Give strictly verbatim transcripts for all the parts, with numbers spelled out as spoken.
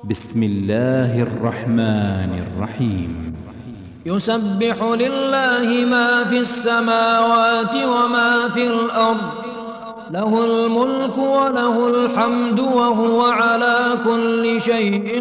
بسم الله الرحمن الرحيم. يسبح لله ما في السماوات وما في الأرض، له الملك وله الحمد وهو على كل شيء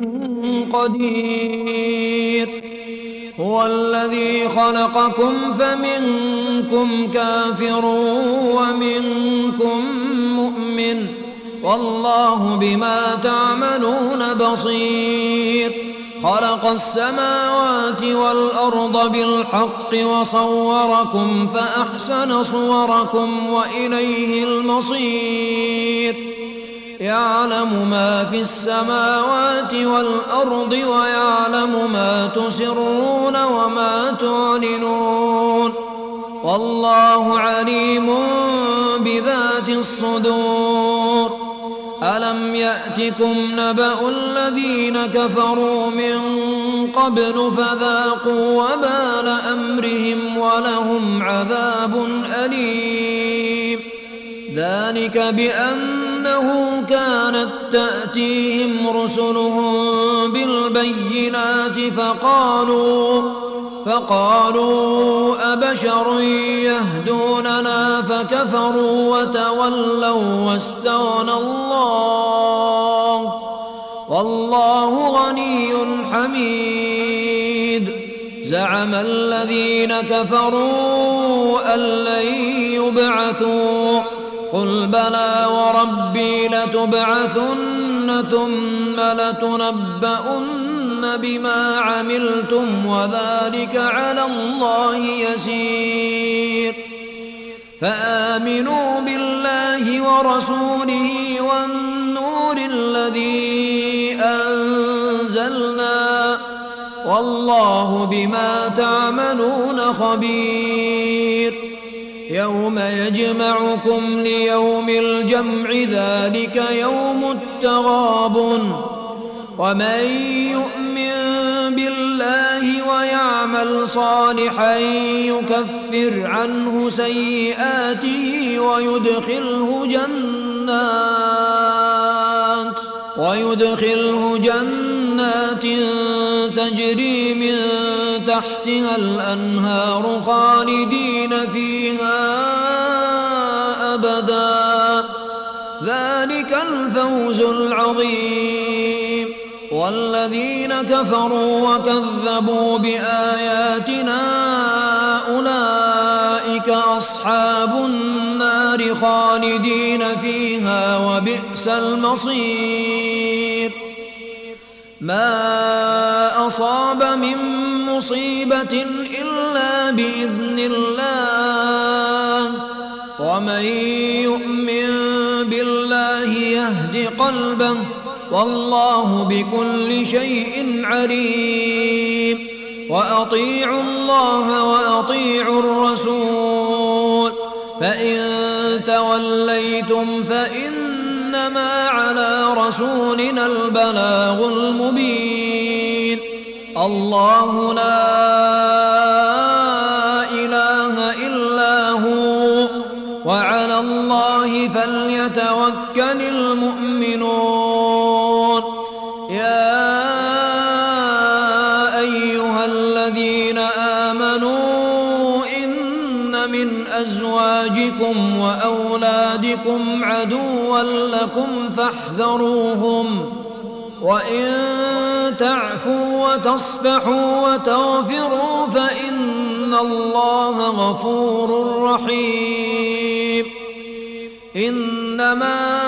قدير. هو الذي خلقكم فمنكم كافر ومنكم مؤمن، والله بما تعملون بصير. خلق السماوات والأرض بالحق وصوركم فأحسن صوركم وإليه المصير. يعلم ما في السماوات والأرض ويعلم ما تسرون وما تعلنون، والله عليم بذات الصدور. ألم يأتكم نبأ الذين كفروا من قبل فذاقوا وبال أمرهم ولهم عذاب أليم. ذلك بأنه كانت تأتيهم رسلهم بالبينات فقالوا فقالوا أبشر يهدوننا فكفروا وتولوا واستغنى الله، والله غني حميد. زعم الذين كفروا أن لن يبعثوا، قل بلى وربي لتبعثن ثم لتنبؤن بما عملتم وذلك على الله يسير. فآمنوا بالله ورسوله والنور الذي أنزلنا، والله بما تعملون خبير. يوم يجمعكم ليوم الجمع ذلك يوم التغابن، ومن يؤمن بالله ويعمل صالحا يكفر عنه سيئاته ويدخله جنات ويدخله جنات تجري من تحتها الأنهار خالدين فيها أبدا، ذلك الفوز العظيم. والذين كفروا وكذبوا بآياتنا أولئك أصحاب النار خالدين فيها وبئس المصير. ما أصاب من مصيبة إلا بإذن الله، ومن يؤمن بالله يهد قلبه، والله بكل شيء عليم. وأطيعوا الله وأطيعوا الرسول، فإن توليتم فإنما على رسولنا البلاغ المبين. الله لا إله إلا هو، وعلى الله فليتوكل المؤمنون. يا أيها الذين آمنوا إن من أزواجكم وأولادكم عدوا لكم فاحذروهم، وإن تعفوا وتصفحوا وتغفروا فإن الله غفور رحيم. إنما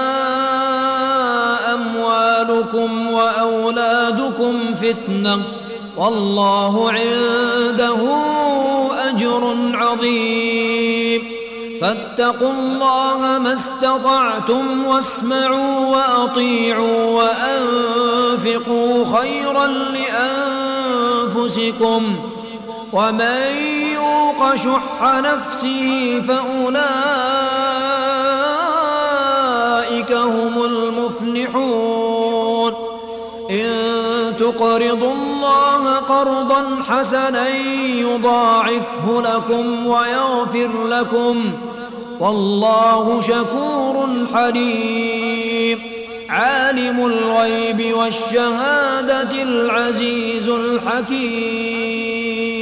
أموالكم وأولادكم فتنة، والله عنده أجر عظيم. فاتقوا الله ما استطعتم واسمعوا وأطيعوا وأنفقوا خيرا لأنفسكم، ومن يوق شح نفسه فأولئك هم المفلحون. إن تقرضوا الله قرضا حسنا يضاعفه لكم ويغفر لكم، والله شكور حليم. عالم الغيب والشهادة العزيز الحكيم.